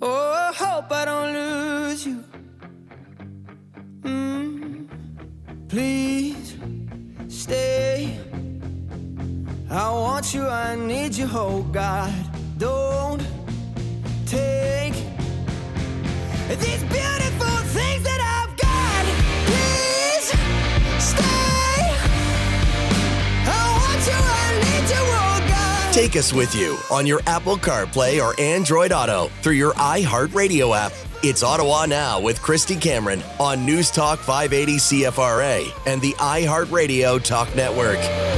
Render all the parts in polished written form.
Oh, I hope I don't lose you. Please stay. I want you, I need you, oh God. Don't take these beautiful things that I've got. Please stay. I want you, I need you, oh God. Take us with you on your Apple CarPlay or Android Auto through your iHeartRadio app. It's Ottawa Now with Christy Cameron on News Talk 580 CFRA and the iHeartRadio Talk Network.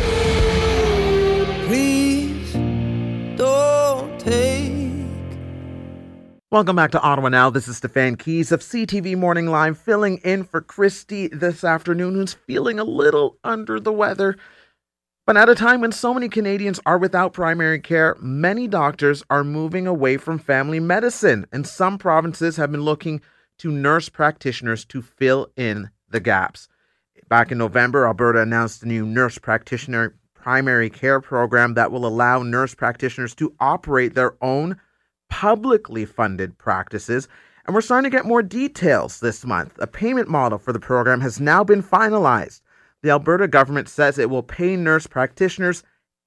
Please don't take. Welcome back to Ottawa Now. This is Stefan Keys of CTV Morning Live, filling in for Christy this afternoon, who's feeling a little under the weather. But at a time when so many Canadians are without primary care, many doctors are moving away from family medicine, and some provinces have been looking to nurse practitioners to fill in the gaps. Back in November, Alberta announced a new nurse practitioner primary care program that will allow nurse practitioners to operate their own publicly funded practices. And we're starting to get more details this month. A payment model for the program has now been finalized. The Alberta government says it will pay nurse practitioners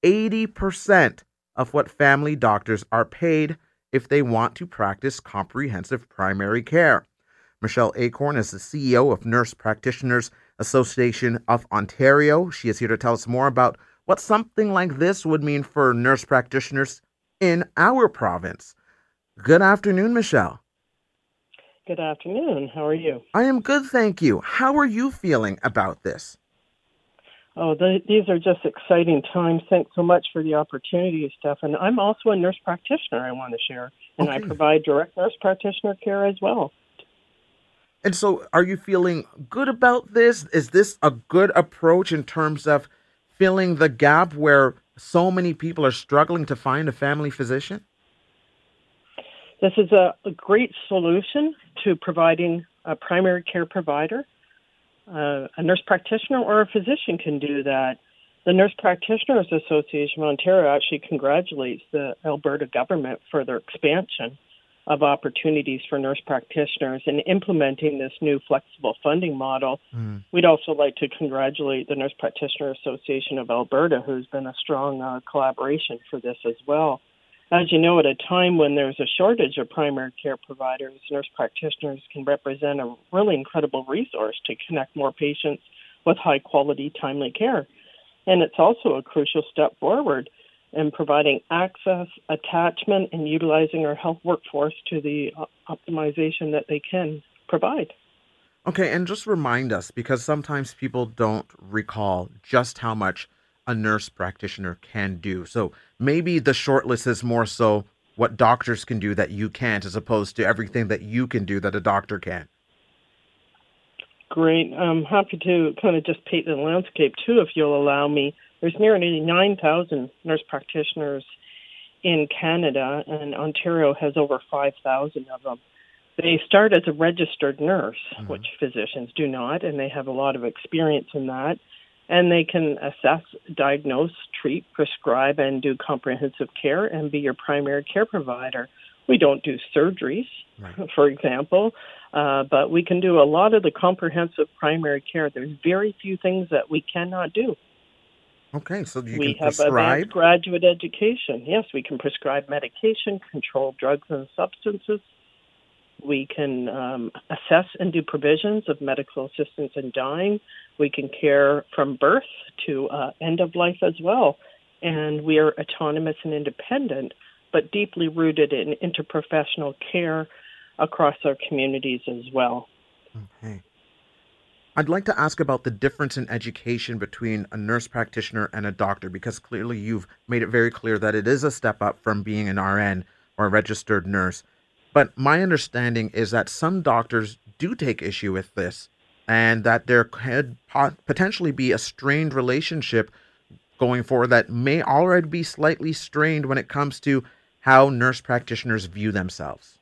80% of what family doctors are paid if they want to practice comprehensive primary care. Michelle Acorn is the CEO of Nurse Practitioners Association of Ontario. She is here to tell us more about what something like this would mean for nurse practitioners in our province. Good afternoon, Michelle. Good afternoon. How are you? I am good, thank you. How are you feeling about this? Oh, these are just exciting times. Thanks so much for the opportunity, Stefan. I'm also a nurse practitioner, I want to share, and I provide direct nurse practitioner care as well. And so are you feeling good about this? Is this a good approach in terms of filling the gap where so many people are struggling to find a family physician? This is a great solution to providing a primary care provider. A nurse practitioner or a physician can do that. The Nurse Practitioners Association of Ontario actually congratulates the Alberta government for their expansion of opportunities for nurse practitioners in implementing this new flexible funding model. We'd also like to congratulate the Nurse Practitioner Association of Alberta, who's been a strong collaboration for this as well. As you know, at a time when there's a shortage of primary care providers, nurse practitioners can represent a really incredible resource to connect more patients with high-quality, timely care. And it's also a crucial step forward in providing access, attachment, and utilizing our health workforce to the optimization that they can provide. Okay, and just remind us, because sometimes people don't recall just how much a nurse practitioner can do. So maybe the short list is more so what doctors can do that you can't, as opposed to everything that you can do that a doctor can. Great. I'm happy to kind of just paint the landscape too, if you'll allow me. There's nearly 9,000 nurse practitioners in Canada, and Ontario has over 5,000 of them. They start as a registered nurse, which physicians do not, and they have a lot of experience in that. And they can assess, diagnose, treat, prescribe, and do comprehensive care and be your primary care provider. We don't do surgeries, for example, but we can do a lot of the comprehensive primary care. There's very few things that we cannot do. Okay, so you we can have prescribe? Advanced graduate education. Yes, we can prescribe medication, control drugs and substances. We can assess and do provisions of medical assistance in dying. We can care from birth to end of life as well. And we are autonomous and independent, but deeply rooted in interprofessional care across our communities as well. Okay. I'd like to ask about the difference in education between a nurse practitioner and a doctor, because clearly you've made it very clear that it is a step up from being an RN or a registered nurse. But my understanding is that some doctors do take issue with this, and that there could potentially be a strained relationship going forward that may already be slightly strained when it comes to how nurse practitioners view themselves.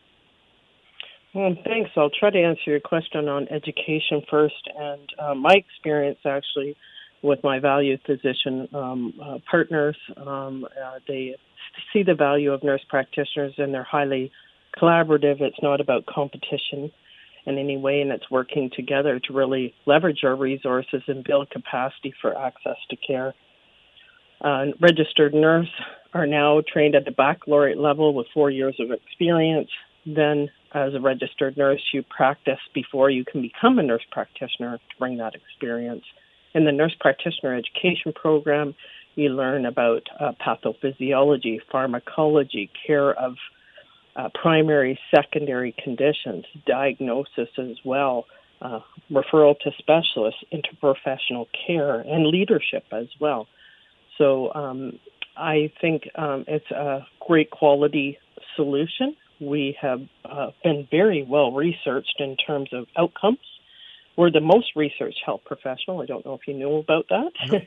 Well, thanks. I'll try to answer your question on education first. And my experience actually with my valued physician partners, they see the value of nurse practitioners, and they're highly collaborative. It's not about competition in any way, and it's working together to really leverage our resources and build capacity for access to care. Registered nurse are now trained at the baccalaureate level with 4 years of experience. Then, as a registered nurse, you practice before you can become a nurse practitioner to bring that experience. In the nurse practitioner education program, you learn about pathophysiology, pharmacology, care of primary, secondary conditions, diagnosis as well, referral to specialists, interprofessional care, and leadership as well. So I think it's a great quality solution. We have been very well researched in terms of outcomes. We're the most researched health professional. I don't know if you knew about that. No.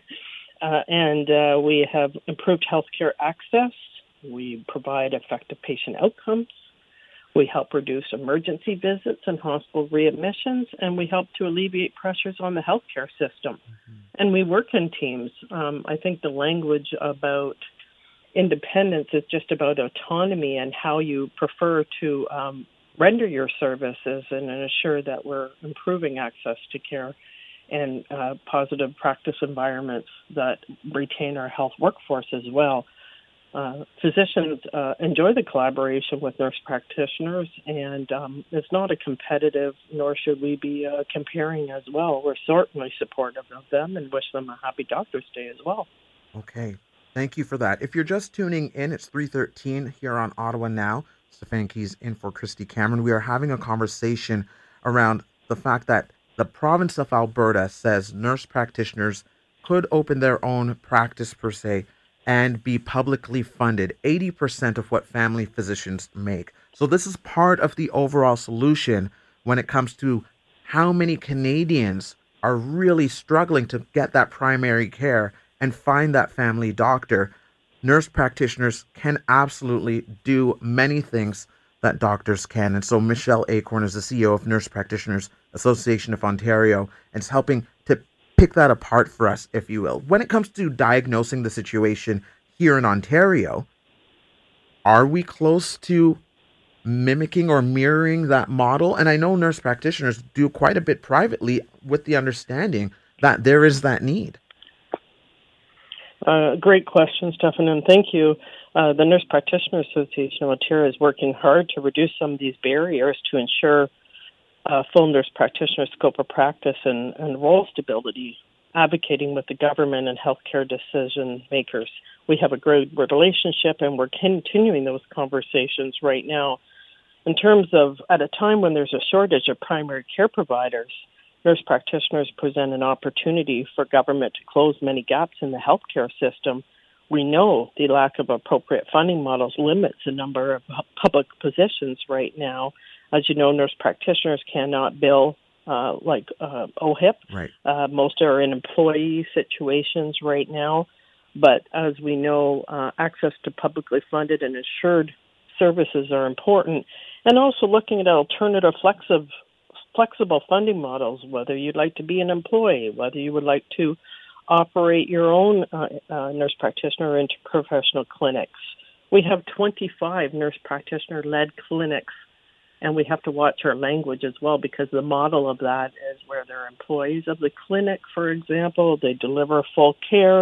And we have improved healthcare access. We provide effective patient outcomes. We help reduce emergency visits and hospital readmissions, and we help to alleviate pressures on the healthcare system. Mm-hmm. And we work in teams. I think the language about independence is just about autonomy and how you prefer to render your services and ensure that we're improving access to care and positive practice environments that retain our health workforce as well. Physicians enjoy the collaboration with nurse practitioners, and it's not a competitive, nor should we be comparing as well. We're certainly supportive of them and wish them a happy Doctor's Day as well. Okay, thank you for that. If you're just tuning in, it's 3:13 here on Ottawa Now. Stefan Keys in for Christy Cameron. We are having a conversation around the fact that the province of Alberta says nurse practitioners could open their own practice per se and be publicly funded, 80% of what family physicians make. So this is part of the overall solution when it comes to how many Canadians are really struggling to get that primary care and find that family doctor. Nurse practitioners can absolutely do many things that doctors can. And so Michelle Acorn is the CEO of Nurse Practitioners Association of Ontario and is helping to pick that apart for us, if you will. When it comes to diagnosing the situation here in Ontario, are we close to mimicking or mirroring that model? And I know nurse practitioners do quite a bit privately with the understanding that there is that need. Great question, Stefan, and thank you. The Nurse Practitioner Association of Ontario is working hard to reduce some of these barriers to ensure full nurse practitioner scope of practice and role stability, advocating with the government and healthcare decision makers. We have a great relationship, and we're continuing those conversations right now. In terms of, at a time when there's a shortage of primary care providers, nurse practitioners present an opportunity for government to close many gaps in the healthcare system. We know the lack of appropriate funding models limits the number of public positions right now. As you know, nurse practitioners cannot bill like OHIP. Right. Most are in employee situations right now. But as we know, access to publicly funded and insured services are important. And also looking at alternative flexible funding models, whether you'd like to be an employee, whether you would like to operate your own nurse practitioner interprofessional clinics. We have 25 nurse practitioner-led clinics, and we have to watch our language as well because the model of that is where they're employees of the clinic, for example. They deliver full care.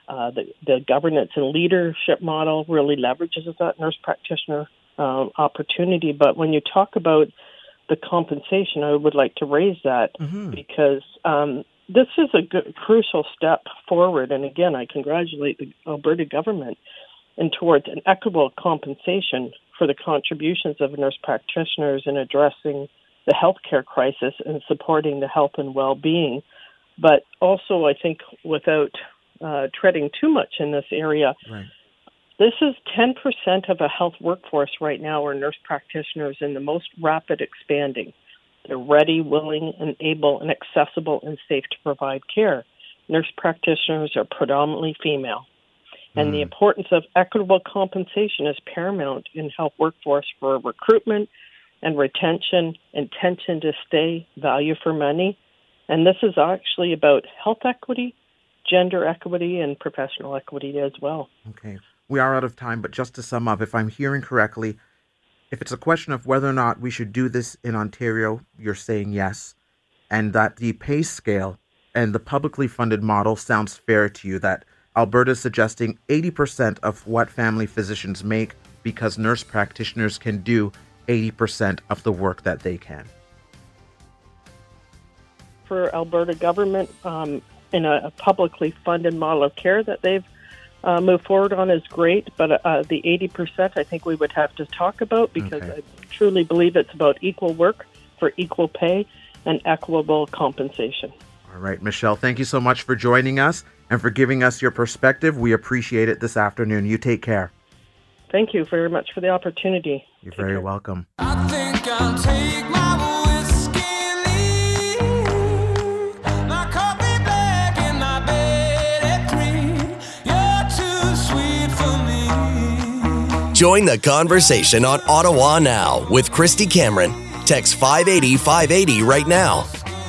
The governance and leadership model really leverages that nurse practitioner opportunity. But when you talk about the compensation, I would like to raise that because this is a crucial step forward. And again, I congratulate the Alberta government and towards an equitable compensation for the contributions of nurse practitioners in addressing the healthcare crisis and supporting the health and well-being. But also, I think without treading too much in this area, right. This is 10% of a health workforce right now are nurse practitioners in the most rapid expanding. They're ready, willing, and able, and accessible and safe to provide care. Nurse practitioners are predominantly female. And the importance of equitable compensation is paramount in health workforce for recruitment and retention, intention to stay, value for money. And this is actually about health equity, gender equity, and professional equity as well. Okay. We are out of time, but just to sum up, if I'm hearing correctly, If it's a question of whether or not we should do this in Ontario, you're saying yes, and that the pay scale and the publicly funded model sounds fair to you, that Alberta is suggesting 80% of what family physicians make because nurse practitioners can do 80% of the work that they can. For Alberta government, in a publicly funded model of care that they've moved forward on is great, but the 80% I think we would have to talk about, because I truly believe it's about equal work for equal pay and equitable compensation. All right, Michelle, thank you so much for joining us and for giving us your perspective. We appreciate it this afternoon. You take care. Thank you very much for the opportunity. You're very welcome. I think I'll take my whiskey leave, my coffee black and my bed at 3. You're too sweet for me. Join the conversation on Ottawa Now with Christy Cameron. Text 580 580 right now.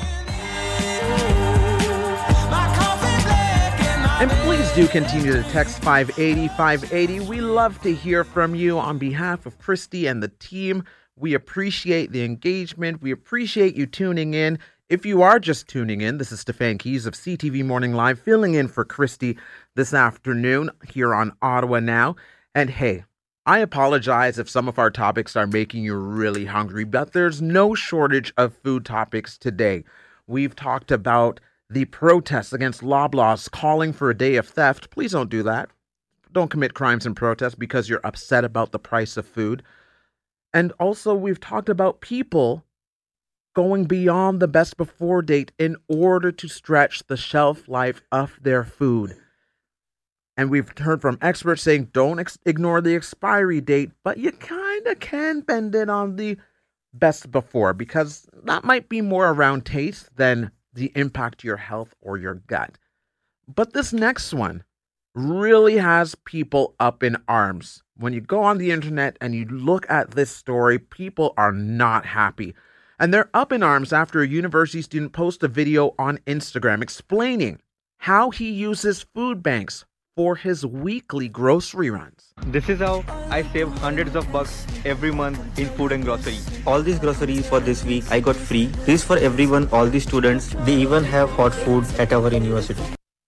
And please do continue to text 580 580. We love to hear from you. On behalf of Christy and the team, we appreciate the engagement. We appreciate you tuning in. If you are just tuning in, this is Stefan Keys of CTV Morning Live, filling in for Christy this afternoon here on Ottawa Now. And hey, I apologize if some of our topics are making you really hungry, but there's no shortage of food topics today. We've talked about the protests against Loblaws calling for a day of theft. Please don't do that. Don't commit crimes in protest because you're upset about the price of food. And also, we've talked about people going beyond the best before date in order to stretch the shelf life of their food. And we've heard from experts saying don't ignore the expiry date, but you kind of can bend it on the best before, because that might be more around taste than the impact to your health or your gut. But this next one really has people up in arms. When you go on the internet and you look at this story, people are not happy. And they're up in arms after a university student posted a video on Instagram explaining how he uses food banks for his weekly grocery runs. This is how I save hundreds of bucks every month in food and grocery. All these groceries for this week I got free. This is for everyone, all the students. They even have hot food at our university.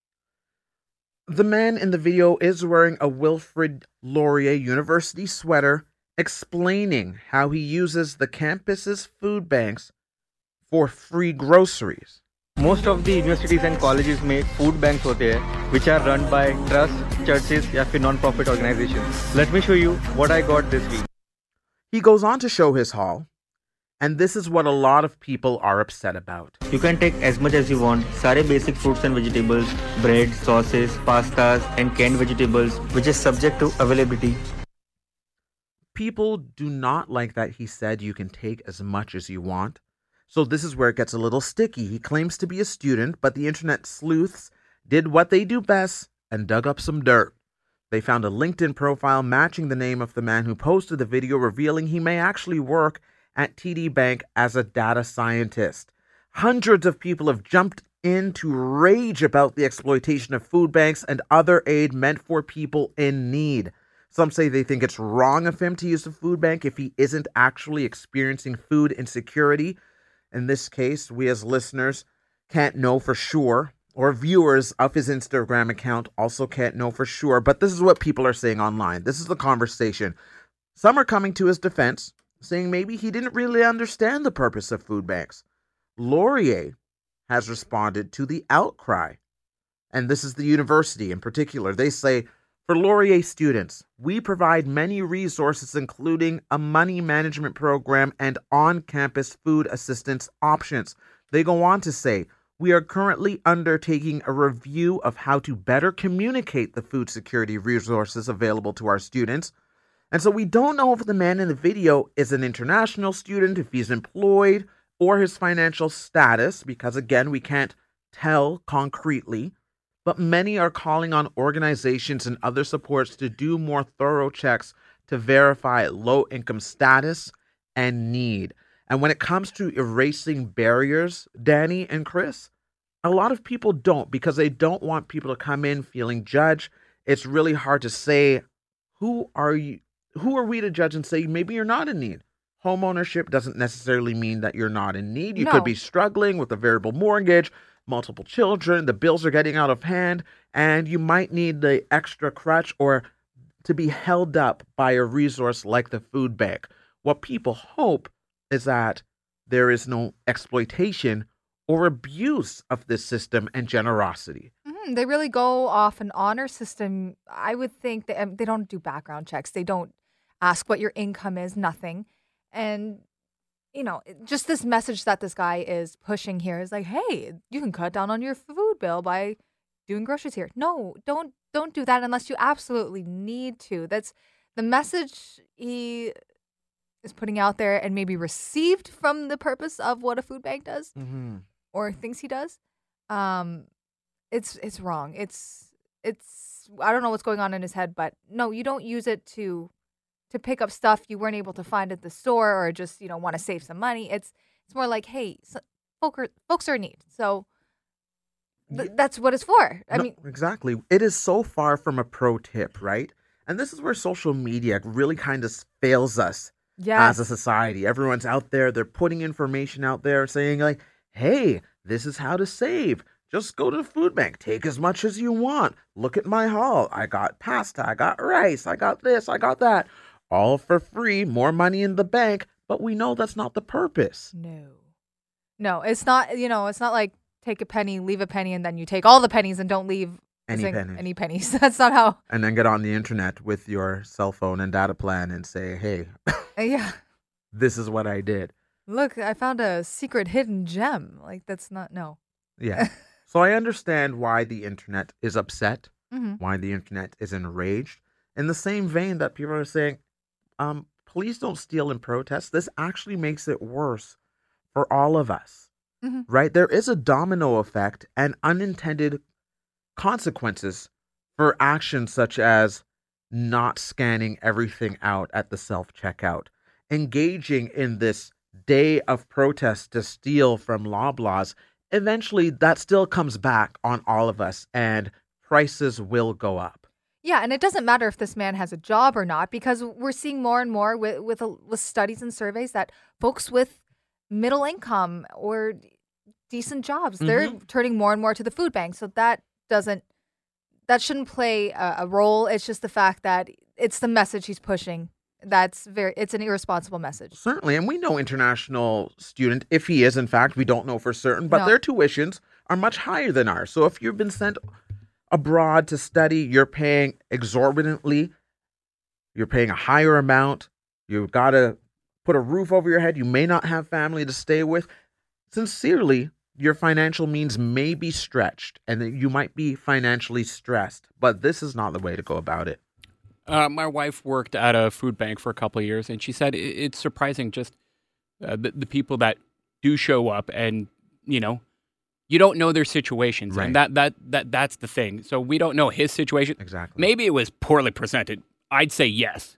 The man in the video is wearing a Wilfrid Laurier University sweater, explaining how he uses the campus's food banks for free groceries. Most of the universities and colleges में food banks होते हैं, which are run by trusts, churches या फिर non-profit organizations. Let me show you what I got this week. He goes on to show his haul, and this is what a lot of people are upset about. You can take as much as you want. सारे basic fruits and vegetables, bread, sauces, pastas and canned vegetables, which is subject to availability. People do not like that he said you can take as much as you want. So this is where it gets a little sticky. He claims to be a student, but the internet sleuths did what they do best and dug up some dirt. They found a LinkedIn profile matching the name of the man who posted the video, revealing he may actually work at TD Bank as a data scientist. Hundreds of people have jumped in to rage about the exploitation of food banks and other aid meant for people in need. Some say they think it's wrong of him to use a food bank if he isn't actually experiencing food insecurity. In this case, we as listeners can't know for sure, or viewers of his Instagram account also can't know for sure, but this is what people are saying online. This is the conversation. Some are coming to his defense, saying maybe he didn't really understand the purpose of food banks. Laurier has responded to the outcry, and this is the university in particular. They say, for Laurier students, we provide many resources, including a money management program and on-campus food assistance options. They go on to say, we are currently undertaking a review of how to better communicate the food security resources available to our students. And so we don't know if the man in the video is an international student, if he's employed, or his financial status, because again, we can't tell concretely. But many are calling on organizations and other supports to do more thorough checks to verify low-income status and need. And when it comes to erasing barriers, Danny and Chris, a lot of people don't, because they don't want people to come in feeling judged. It's really hard to say, who are you who are we to judge and say maybe you're not in need? Home ownership doesn't necessarily mean that you're not in need. You No. could be struggling with a variable mortgage, multiple children, the bills are getting out of hand, and you might need the extra crutch or to be held up by a resource like the food bank. What people hope is that there is no exploitation or abuse of this system and generosity. They really go off an honor system. I would think that they don't do background checks. They don't ask what your income is, nothing. And, just this message that this guy is pushing here is like, hey, you can cut down on your food bill by doing groceries here. No, don't do that unless you absolutely need to. That's the message he is putting out there and maybe received from the purpose of what a food bank does or thinks he does. It's wrong. It's I don't know what's going on in his head, but no, you don't use it to pick up stuff you weren't able to find at the store or just, want to save some money. It's more like, hey, folks are in need. So that's what it's for. I mean, exactly. It is so far from a pro tip, right? And this is where social media really kind of fails us as a society. Everyone's out there. They're putting information out there saying like, hey, this is how to save. Just go to the food bank. Take as much as you want. Look at my haul. I got pasta. I got rice. I got this. I got that. All for free. More money in the bank. But we know that's not the purpose. No, it's not, it's not like take a penny, leave a penny, and then you take all the pennies and don't leave any pennies. That's not how. And then get on the internet with your cell phone and data plan and say, hey, yeah, this is what I did. Look, I found a secret hidden gem. Like, that's not, no. Yeah. So I understand why the internet is upset, why the internet is enraged. In the same vein that people are saying, please don't steal in protest. This actually makes it worse for all of us, right? There is a domino effect and unintended consequences for actions such as not scanning everything out at the self-checkout, engaging in this day of protest to steal from Loblaws. Eventually, that still comes back on all of us, and prices will go up. Yeah, and it doesn't matter if this man has a job or not, because we're seeing more and more with studies and surveys that folks with middle income or decent jobs, they're turning more and more to the food bank. So that shouldn't play a role. It's just the fact that it's the message he's pushing. It's an irresponsible message. Certainly. And we know international student, if he is, in fact, we don't know for certain, but their tuitions are much higher than ours. So if you've been sent abroad to study, you're paying exorbitantly, you're paying a higher amount, you've got to put a roof over your head, you may not have family to stay with. Sincerely, your financial means may be stretched and that you might be financially stressed, but this is not the way to go about it. My wife worked at a food bank for a couple of years, and she said it's surprising just the people that do show up, and you don't know their situations, right. And that's the thing. So we don't know his situation. Exactly. Maybe it was poorly presented. I'd say yes.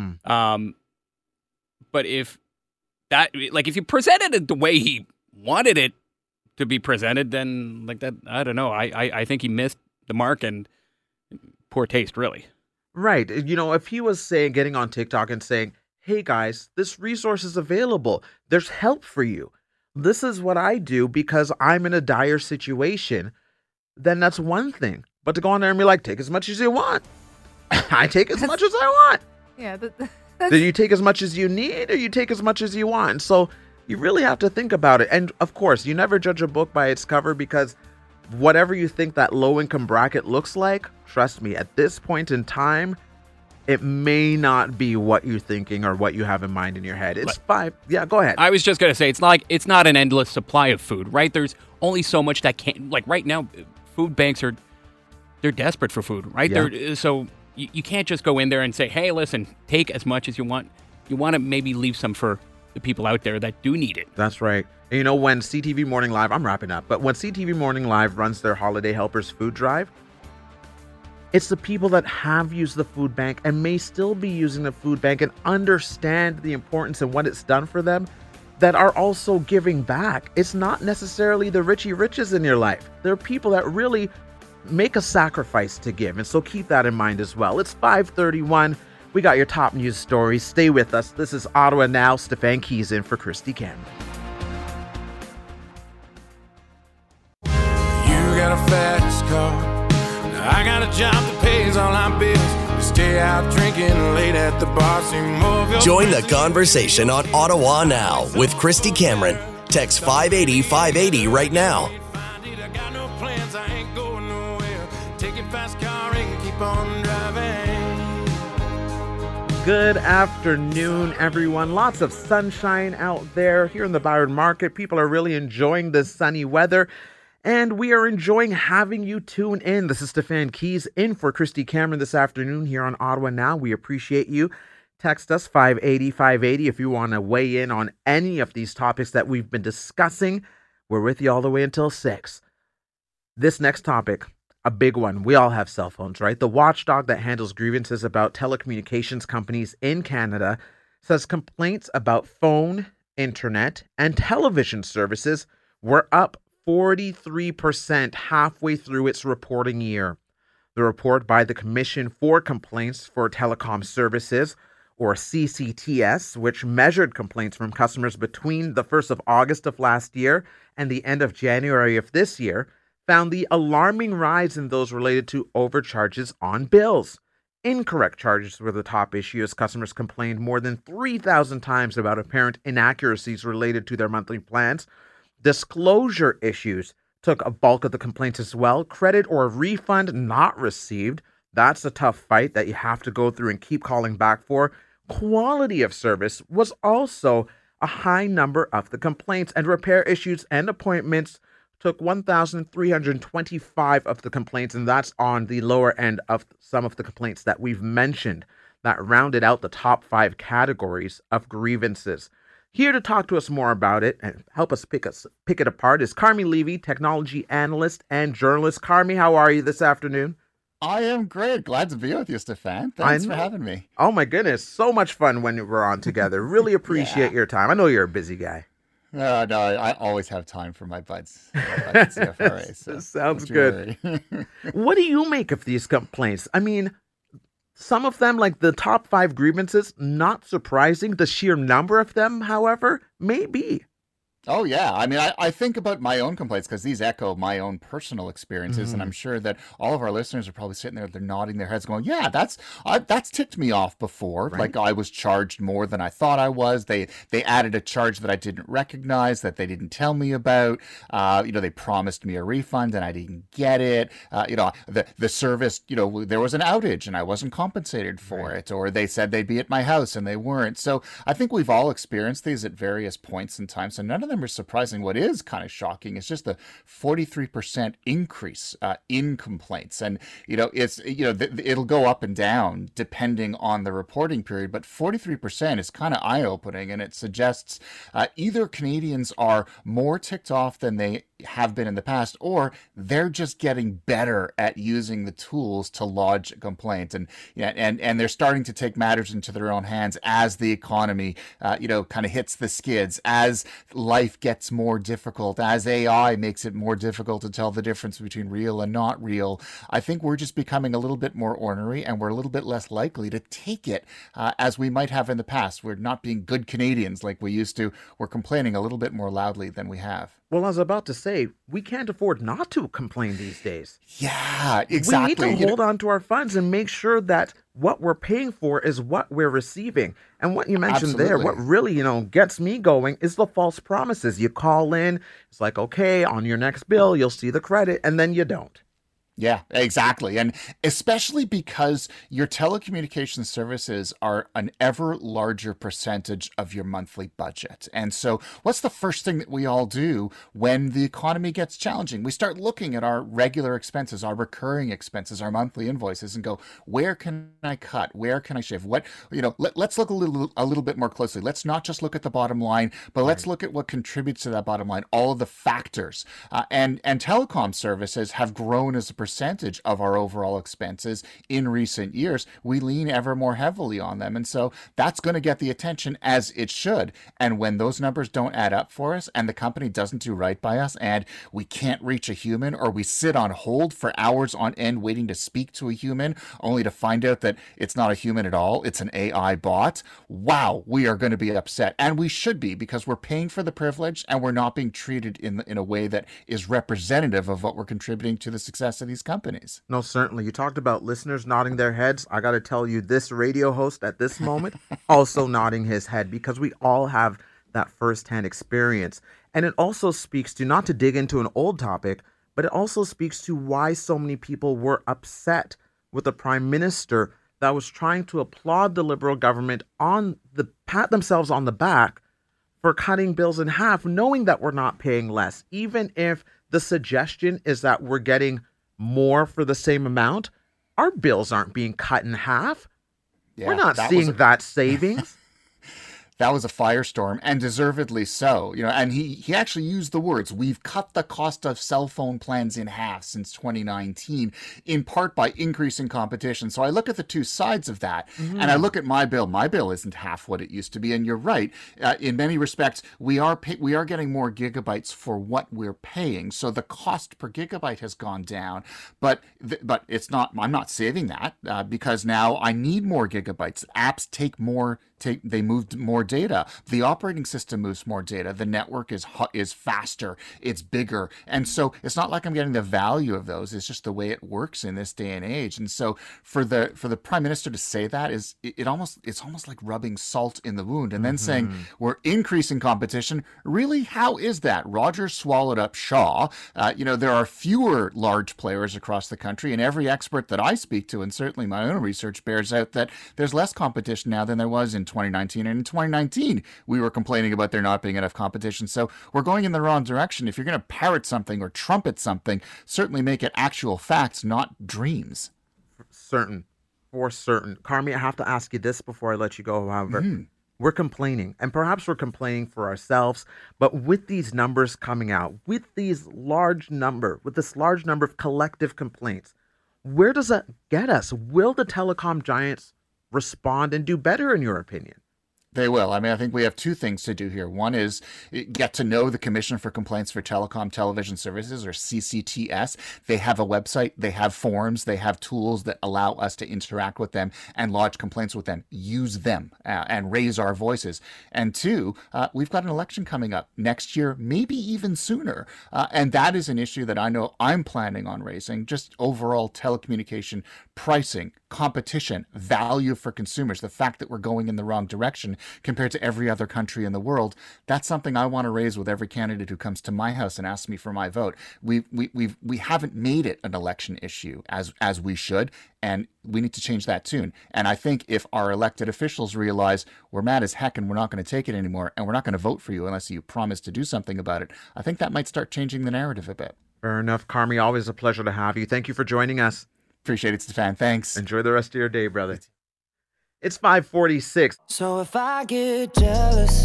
But if you presented it the way he wanted it to be presented, then like that, I don't know. I think he missed the mark and poor taste, really. Right. If he was getting on TikTok and saying, hey guys, this resource is available. There's help for you. This is what I do because I'm in a dire situation. Then that's one thing. But to go on there and be like, take as much as you want. I take as much as I want. Yeah. Do you take as much as you need or you take as much as you want? So you really have to think about it. And of course, you never judge a book by its cover because whatever you think that low-income bracket looks like, trust me, at this point in time, it may not be what you're thinking or what you have in mind in your head. It's five. Yeah, go ahead. I was just going to say, it's not an endless supply of food, right? There's only so much that can't, like right now, food banks they're desperate for food, right? Yeah. So you can't just go in there and say, hey, listen, take as much as you want. You want to maybe leave some for the people out there that do need it. That's right. And when CTV Morning Live, I'm wrapping up, but when CTV Morning Live runs their Holiday Helpers food drive, it's the people that have used the food bank and may still be using the food bank and understand the importance and what it's done for them that are also giving back. It's not necessarily the richy riches in your life. There are people that really make a sacrifice to give. And so keep that in mind as well. It's 5:31. We got your top news stories. Stay with us. This is Ottawa Now. Stefan Keys in for Christy Cameron. You got a fast car. Now I got a job that pays all our bills. We stay out drinking late at the bar. See more of your Join the friends. conversation on Ottawa Now with Christy Cameron. Text 580 580 right now. I got no plans, I ain't going nowhere. Take your fast car and keep on driving. Good afternoon, everyone. Lots of sunshine out there here in the Byron Market. People are really enjoying this sunny weather, and we are enjoying having you tune in. This is Stefan Keys in for Christy Cameron this afternoon here on Ottawa Now. We appreciate you. Text us 580-580 if you want to weigh in on any of these topics that we've been discussing. We're with you all the way until 6. This next topic, a big one. We all have cell phones, right? The watchdog that handles grievances about telecommunications companies in Canada says complaints about phone, internet, and television services were up 43% halfway through its reporting year. The report by the Commission for Complaints for Telecom Services, or CCTS, which measured complaints from customers between the 1st of August of last year and the end of January of this year, found the alarming rise in those related to overcharges on bills. Incorrect charges were the top issue, as customers complained more than 3,000 times about apparent inaccuracies related to their monthly plans. Disclosure issues took a bulk of the complaints as well. Credit or refund not received. That's a tough fight that you have to go through and keep calling back for. Quality of service was also a high number of the complaints, and repair issues and appointments took 1,325 of the complaints, and that's on the lower end of some of the complaints that we've mentioned. That rounded out the top 5 categories of grievances. Here to talk to us more about it and help us pick it apart is Carmi Levy, technology analyst and journalist. Carmi, how are you this afternoon? I am great. Glad to be with you, Stefan. Thanks for having me. Oh my goodness, so much fun when we're on together. Really appreciate your time. I know you're a busy guy. No, I always have time for my buds at CFRA. So sounds good. What do you make of these complaints? I mean, some of them, like the top 5 grievances, not surprising. The sheer number of them, however, may be. Oh, yeah. I mean, I think about my own complaints because these echo my own personal experiences. And I'm sure that all of our listeners are probably sitting there, they're nodding their heads going, yeah, that's ticked me off before. Right. Like I was charged more than I thought I was. They added a charge that I didn't recognize, that they didn't tell me about. They promised me a refund and I didn't get it. The service, there was an outage and I wasn't compensated for it. Or they said they'd be at my house and they weren't. So I think we've all experienced these at various points in time. So none of them are surprising. What is kind of shocking is just the 43% increase in complaints, and it'll go up and down depending on the reporting period. But 43% is kind of eye-opening, and it suggests either Canadians are more ticked off than they have been in the past, or they're just getting better at using the tools to lodge a complaint, and they're starting to take matters into their own hands as the economy kind of hits the skids, as life gets more difficult, as AI makes it more difficult to tell the difference between real and not real. I think we're just becoming a little bit more ornery, and we're a little bit less likely to take it as we might have in the past. We're not being good Canadians like we used to. We're complaining a little bit more loudly than we have. Well, I was about to say, we can't afford not to complain these days. Yeah, exactly. We need to hold on to our funds and make sure that what we're paying for is what we're receiving. And what you mentioned there, what really, gets me going is the false promises. You call in, it's like, okay, on your next bill, you'll see the credit, and then you don't. Yeah, exactly. And especially because your telecommunications services are an ever larger percentage of your monthly budget. And so what's the first thing that we all do when the economy gets challenging? We start looking at our regular expenses, our recurring expenses, our monthly invoices, and go, where can I cut? Where can I shave? Let's look a little bit more closely. Let's not just look at the bottom line, but let's look at what contributes to that bottom line, all of the factors. And telecom services have grown as a percentage percentage of our overall expenses in recent years, we lean ever more heavily on them. And so that's going to get the attention as it should. And when those numbers don't add up for us and the company doesn't do right by us and we can't reach a human, or we sit on hold for hours on end waiting to speak to a human only to find out that it's not a human at all, it's an AI bot, wow, we are going to be upset. And we should be, because we're paying for the privilege and we're not being treated in a way that is representative of what we're contributing to the success of these companies. No, certainly. You talked about listeners nodding their heads. I got to tell you, this radio host at this moment also nodding his head, because we all have that firsthand experience. And it also speaks to, not to dig into an old topic, but it also speaks to why so many people were upset with the prime minister that was trying to applaud the Liberal government pat themselves on the back for cutting bills in half, knowing that we're not paying less. Even if the suggestion is that we're getting more for the same amount, our bills aren't being cut in half. Yeah, we're not seeing that savings. That was a firestorm, and deservedly so. And he actually used the words, "We've cut the cost of cell phone plans in half since 2019, in part by increasing competition." So I look at the two sides of that, and I look at my bill. My bill isn't half what it used to be, and you're right. In many respects, we are getting more gigabytes for what we're paying. So the cost per gigabyte has gone down, but it's not. I'm not saving that because now I need more gigabytes. Apps they moved more data. The operating system moves more data. The network is faster. It's bigger. And so it's not like I'm getting the value of those. It's just the way it works in this day and age. And so for the prime minister to say that it's almost like rubbing salt in the wound and then saying we're increasing competition. Really, how is that? Rogers swallowed up Shaw. There are fewer large players across the country, and every expert that I speak to, and certainly my own research, bears out that there's less competition now than there was in 2019. And in 2019, we were complaining about there not being enough competition. So we're going in the wrong direction. If you're going to parrot something or trumpet something, certainly make it actual facts, not dreams. For certain. Carmi, I have to ask you this before I let you go, however. We're complaining, and perhaps we're complaining for ourselves, but with these numbers coming out, with this large number of collective complaints, where does that get us? Will the telecom giants respond and do better, in your opinion? They will. I mean, I think we have two things to do here. One is get to know the Commission for Complaints for Telecom Television Services, or CCTS. They have a website, they have forums, they have tools that allow us to interact with them and lodge complaints with them. Use them and raise our voices. And two, we've got an election coming up next year, maybe even sooner. And that is an issue that I know I'm planning on raising, just overall telecommunication pricing, competition, value for consumers, the fact that we're going in the wrong direction compared to every other country in the world. That's something I want to raise with every candidate who comes to my house and asks me for my vote. We haven't made it an election issue as we should, and we need to change that tune. And I think if our elected officials realize we're mad as heck and we're not going to take it anymore, and we're not going to vote for you unless you promise to do something about it, I think that might start changing the narrative a bit. Fair enough. Carmi, always a pleasure to have you. Thank you for joining us. Appreciate it, Stefan. Thanks. Enjoy the rest of your day, brother. It's 5:46. So if I get jealous,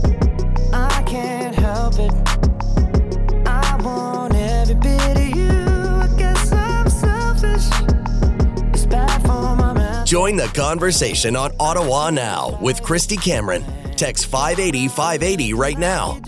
I can't help it. I want every bit of you. I guess I'm selfish. It's bad for my man. Join the conversation on Ottawa Now with Christy Cameron. Text 580-580 right now.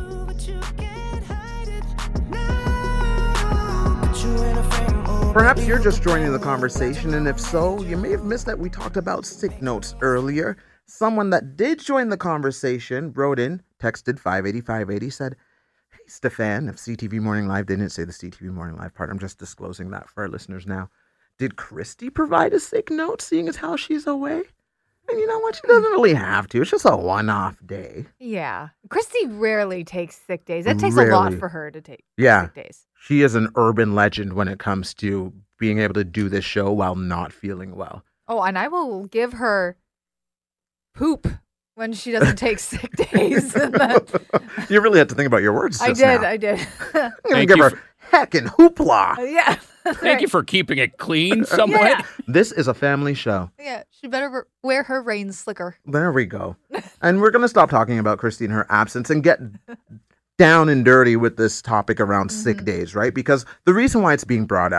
Perhaps you're just joining the conversation, and if so, you may have missed that we talked about sick notes earlier. Someone that did join the conversation wrote in, texted 580-580, said, "Hey, Stefan," of CTV Morning Live. They didn't say the CTV Morning Live part. I'm just disclosing that for our listeners now. Did Christy provide a sick note, seeing as how she's away? And you know what? She doesn't really have to. It's just a one-off day. Yeah. Christy rarely takes sick days. It takes a lot for her to take sick days. She is an urban legend when it comes to being able to do this show while not feeling well. Oh, and I will give her poop when she doesn't take sick days. You really had to think about your words just now. I did. I'm going to give her heckin' hoopla. Yeah. Thank you for keeping it clean somewhat. Yeah. This is a family show. Yeah, she better wear her rain slicker. There we go. And we're going to stop talking about Christy in her absence and get down and dirty with this topic around sick days, right? Because the reason why it's being brought up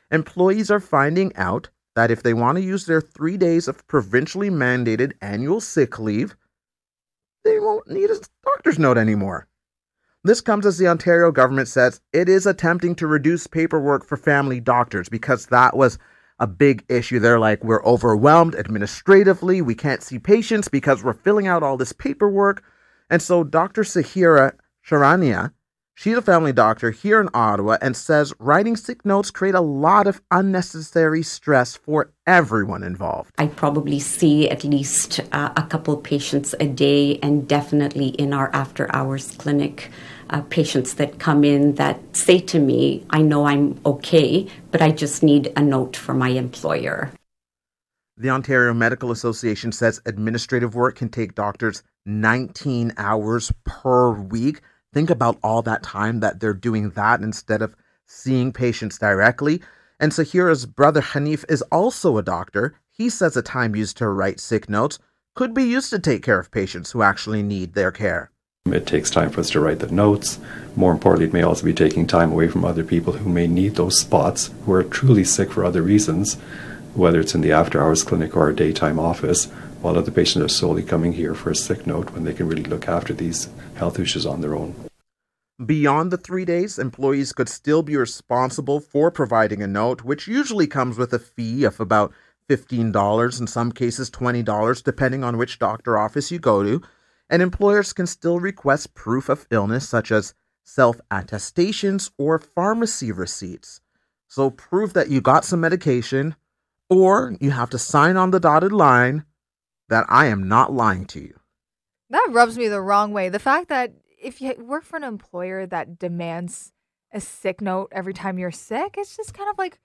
employees are finding out that if they want to use their 3 days of provincially mandated annual sick leave, they won't need a doctor's note anymore. This comes as the Ontario government says it is attempting to reduce paperwork for family doctors because that was a big issue. They're like, we're overwhelmed administratively. We can't see patients because we're filling out all this paperwork. And so Dr. Sahira Sharania, she's a family doctor here in Ottawa and says writing sick notes create a lot of unnecessary stress for everyone involved. I probably see at least a couple patients a day, and definitely in our after hours clinic, patients that come in that say to me, I know I'm okay, but I just need a note from my employer. The Ontario Medical Association says administrative work can take doctors 19 hours per week. Think about all that time that they're doing that instead of seeing patients directly. And Sahira's brother Hanif is also a doctor. He says the time used to write sick notes could be used to take care of patients who actually need their care. It takes time for us to write the notes. More importantly, it may also be taking time away from other people who may need those spots, who are truly sick for other reasons, whether it's in the after-hours clinic or a daytime office, while other patients are solely coming here for a sick note when they can really look after these health issues on their own. Beyond the 3 days, employees could still be responsible for providing a note, which usually comes with a fee of about $15, in some cases $20, depending on which doctor office you go to. And employers can still request proof of illness, such as self-attestations or pharmacy receipts. So proof that you got some medication, or you have to sign on the dotted line that I am not lying to you. That rubs me the wrong way. The fact that if you work for an employer that demands a sick note every time you're sick, it's just kind of like,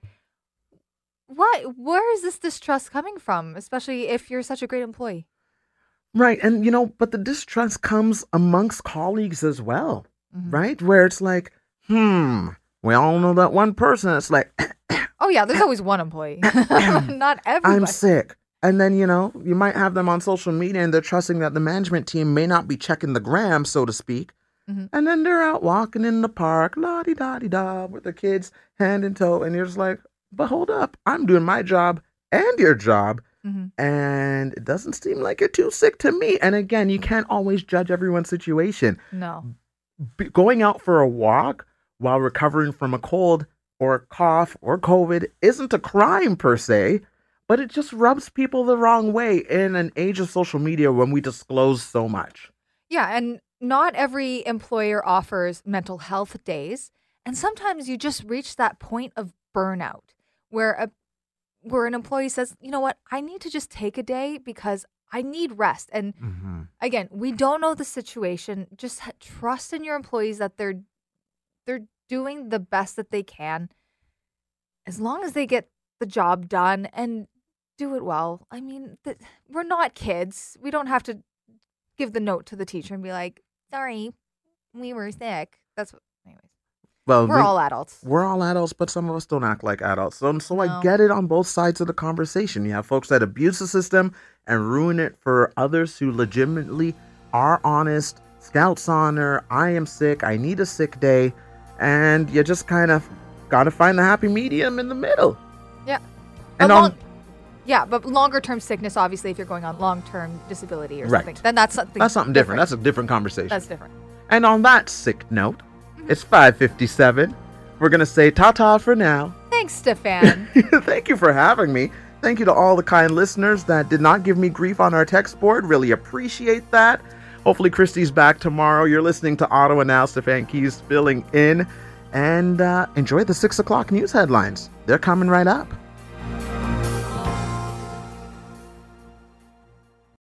where is this distrust coming from? Especially if you're such a great employee. Right. And, but the distrust comes amongst colleagues as well, right? Where it's like, we all know that one person. It's like, oh, yeah, there's always one employee. Not everybody. I'm sick. And then, you might have them on social media and they're trusting that the management team may not be checking the gram, so to speak. Mm-hmm. And then they're out walking in the park, la-di-da-di-da, with the kids hand in tow. And you're just like, but hold up, I'm doing my job and your job. Mm-hmm. And it doesn't seem like you're too sick to me. And again, you can't always judge everyone's situation. No. Going out for a walk while recovering from a cold or a cough or COVID isn't a crime per se, but it just rubs people the wrong way in an age of social media when we disclose so much. Yeah, and not every employer offers mental health days. And sometimes you just reach that point of burnout where an employee says, you know what, I need to just take a day because I need rest. And again, we don't know the situation. Just trust in your employees that they're doing the best that they can as long as they get the job done and do it well. I mean, we're not kids. We don't have to give the note to the teacher and be like, sorry, we were sick. Anyways. Well, we're all adults. We're all adults, but some of us don't act like adults. So I get it on both sides of the conversation. You have folks that abuse the system and ruin it for others who legitimately are honest. Scouts honor, I am sick, I need a sick day. And you just kind of got to find the happy medium in the middle. Yeah. And but longer term sickness, obviously, if you're going on long term disability or something, then that's something different. That's a different conversation. That's different. And on that sick note, it's 5:57. We're going to say ta-ta for now. Thanks, Stefan. Thank you for having me. Thank you to all the kind listeners that did not give me grief on our text board. Really appreciate that. Hopefully Christy's back tomorrow. You're listening to Ottawa Now. Stefan Keys filling in. And enjoy the 6 o'clock news headlines. They're coming right up.